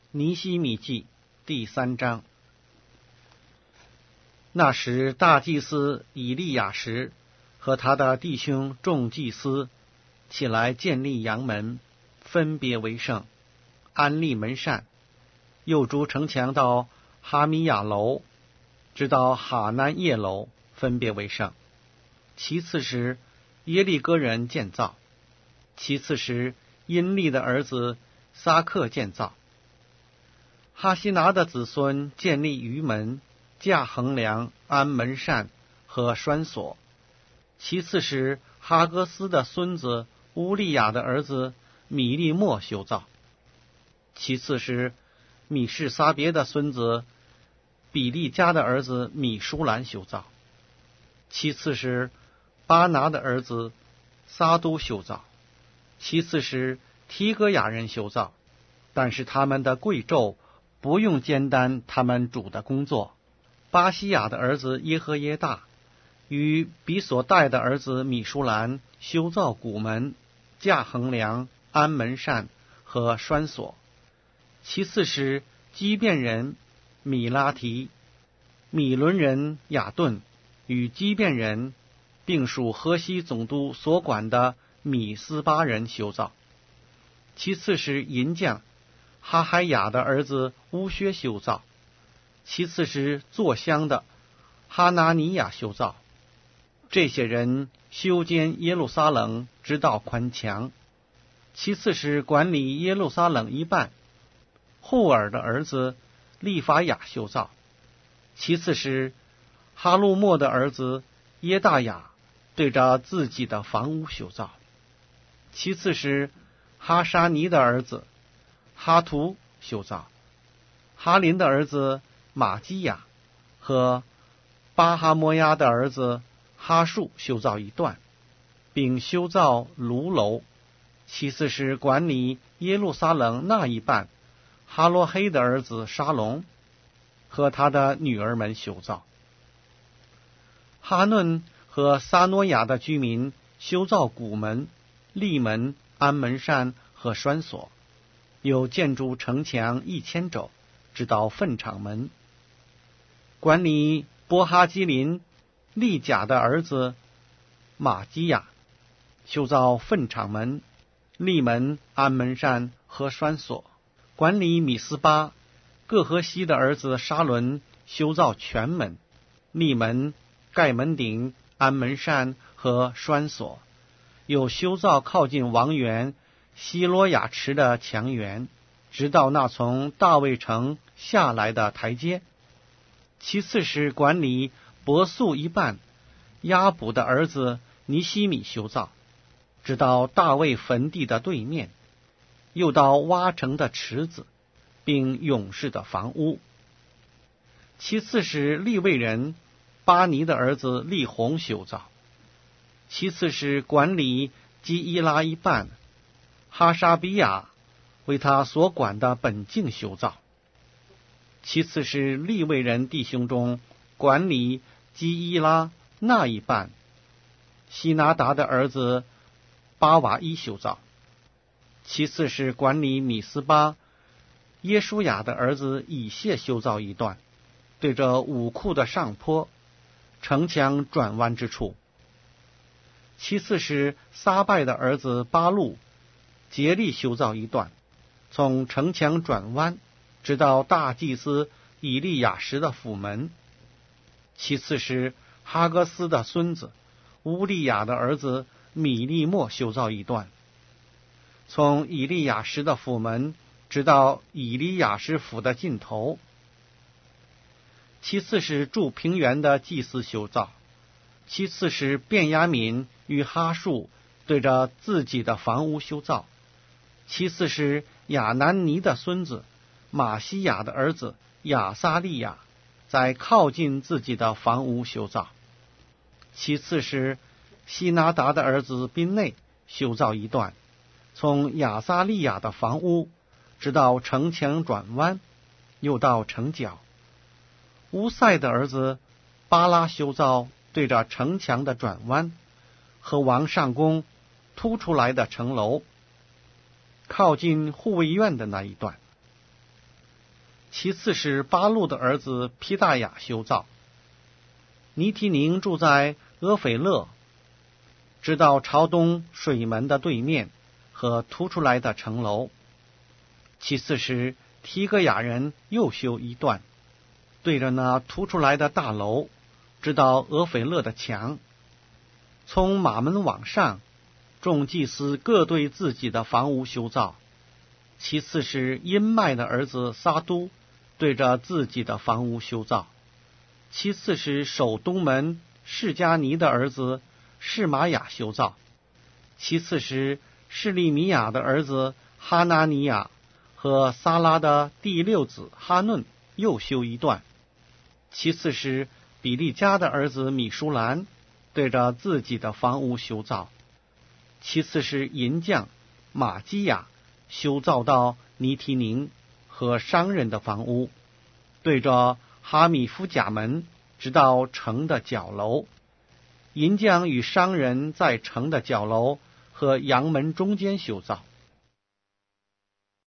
尼希米记第3章。那时大祭司以利亚实和他的弟兄众祭司起来建立阳门，分别为圣，安立门扇，又筑城墙到哈米亚楼，直到哈南叶楼，分别为圣。其次是耶利哥人建造，其次是因利的儿子撒克建造。哈西拿的子孙建立鱼门、架横梁、安门扇和栓锁。其次是哈戈斯的孙子乌利亚的儿子米利莫修造。其次是米士撒别的孙子比利家的儿子米舒兰修造。其次是巴拿的儿子撒都修造。其次是提戈雅人修造，但是他们的贵胄不用兼担他们主的工作。巴西亚的儿子耶和耶大与比所带的儿子米舒兰修造谷门、架横梁、安门扇和栓锁。其次是基遍人米拉提、米伦人雅顿与基遍人并属河西总督所管的米斯巴人修造。其次是银匠哈海雅的儿子乌薛修造。其次是做香的哈拿尼亚修造。这些人修建耶路撒冷直到宽墙。其次是管理耶路撒冷一半户尔的儿子利法雅修造。其次是哈路莫的儿子耶大雅对着自己的房屋修造。其次是哈沙尼的儿子哈图修造。哈林的儿子马基亚和巴哈摩亚的儿子哈树修造一段，并修造炉楼。其次是管理耶路撒冷那一半哈罗黑的儿子沙龙和他的女儿们修造。哈嫩和撒诺亚的居民修造谷门、立门、安门扇和栓锁，有建筑城墙1000肘，直到粪场门。管理波哈基林利甲的儿子马基亚修造粪场门、立门、安门扇和栓锁。管理米斯巴各河西的儿子沙伦修造全门、立门、盖门顶、安门扇和栓锁，有修造靠近王园希罗亚池的墙垣，直到那从大卫城下来的台阶。其次是管理伯素一半亚卜的儿子尼希米修造，直到大卫坟地的对面，又到挖城的池子，并勇士的房屋。其次是利未人巴尼的儿子利宏修造。其次是管理基伊拉一半哈沙比亚为他所管的本境修造。其次是利未人弟兄中管理基伊拉那一半希拿达的儿子巴瓦伊修造。其次是管理米斯巴耶书亚的儿子以谢修造一段，对着武库的上坡城墙转弯之处。其次是撒拜的儿子巴路竭力修造一段，从城墙转弯直到大祭司以利亚实的府门。其次是哈戈斯的孙子乌利亚的儿子米利莫修造一段，从以利亚实的府门直到以利亚实府的尽头。其次是住平原的祭司修造。其次是便雅悯与哈树对着自己的房屋修造。其次是亚南尼的孙子马西亚的儿子亚撒利亚在靠近自己的房屋修造。其次是希拿达的儿子宾内修造一段，从亚撒利亚的房屋直到城墙转弯，又到城角。乌塞的儿子巴拉修造对着城墙的转弯和王上宫凸出来的城楼，靠近护卫院的那一段。 其次是巴路的儿子皮大雅修造。尼提宁住在俄斐勒，直到朝东水门的对面和凸出来的城楼。其次是提格雅人又修一段，对着那凸出来的大楼，直到俄斐勒的墙。从马门往上，众祭司各对自己的房屋修造。其次是音麦的儿子撒都，对着自己的房屋修造。其次是守东门释迦尼的儿子示玛雅修造。其次是示利米亚的儿子哈拿尼亚和撒拉的第六子哈嫩又修一段。其次是比利家的儿子米舒兰，对着自己的房屋修造。其次是银匠马基亚修造到尼提宁和商人的房屋，对着哈米夫甲门，直到城的角楼。银匠与商人在城的角楼和阳门中间修造。